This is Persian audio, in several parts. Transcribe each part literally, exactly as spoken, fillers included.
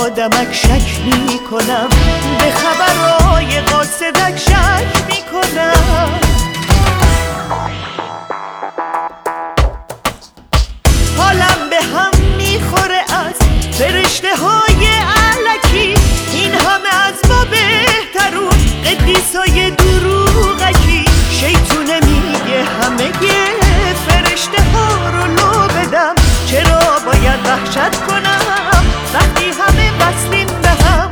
آدمک شک می کنم، به خبرهای قاصدک شک می کنم. حالم به هم میخوره از فرشته های علکی، این همه از ما بهترون قدیسای دروغکی. شیطونه میگه همه فرشته ها رو لو بدم، چرا باید وحشت کنم وقتی همه وصلیم به هم.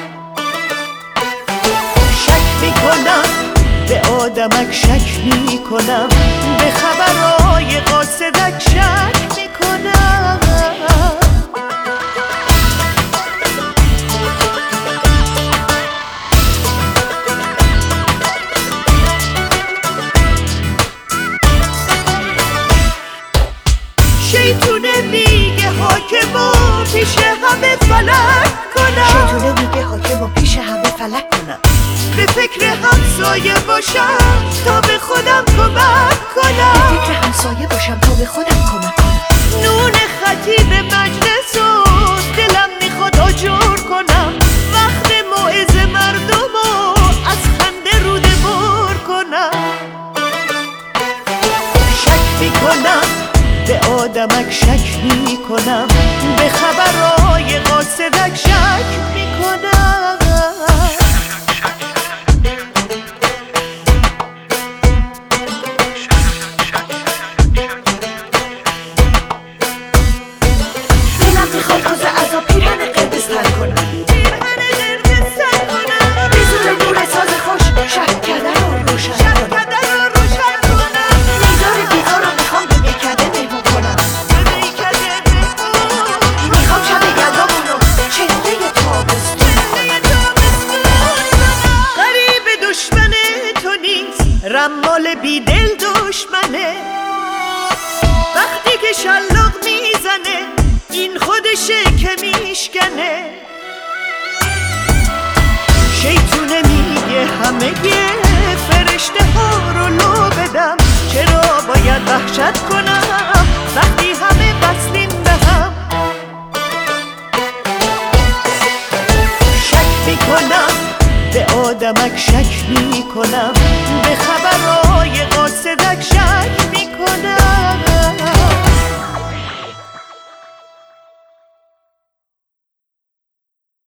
شک میکنم به آدمک شک میکنم، به خبرهای قاصدک شک میکنم. شیطونه میگه حاکمو پیش همه فلک کنم، شیطونه میگه حاکمو پیش همه فلک کنم. به فکر همسایه باشم تا به خودم کمک کنم، به فکر همسایه باشم تا به خودم کمک کنم. نون خطیب مجلس و دلم میخواد آجر کنم، وقت موعظه مردمو از خنده روده بر کنم. شک میکنم به آدمک شک میکنم، به خبرهای قاصدک شک میکنم. دلم میخواد روز عزا پیرهن قرمز تر کنم، به زور نور ساز خوش شهرکده رو روشن کنم. میزار بیزار رو میخوام به میکده مهمون کنم، میخوام شب یلدامونو چهره تابستون کنم. غریب دشمن تو نیست، رمال بیدل دشمنه، وقتی که شلاق میزنه این خودشه که میشکنه. شیطونه میگه همه فرشته ها رو لو بدم، چرا باید وحشت کنم وقتی همه وصلیم به هم. شک میکنم به آدمک شک میکنم،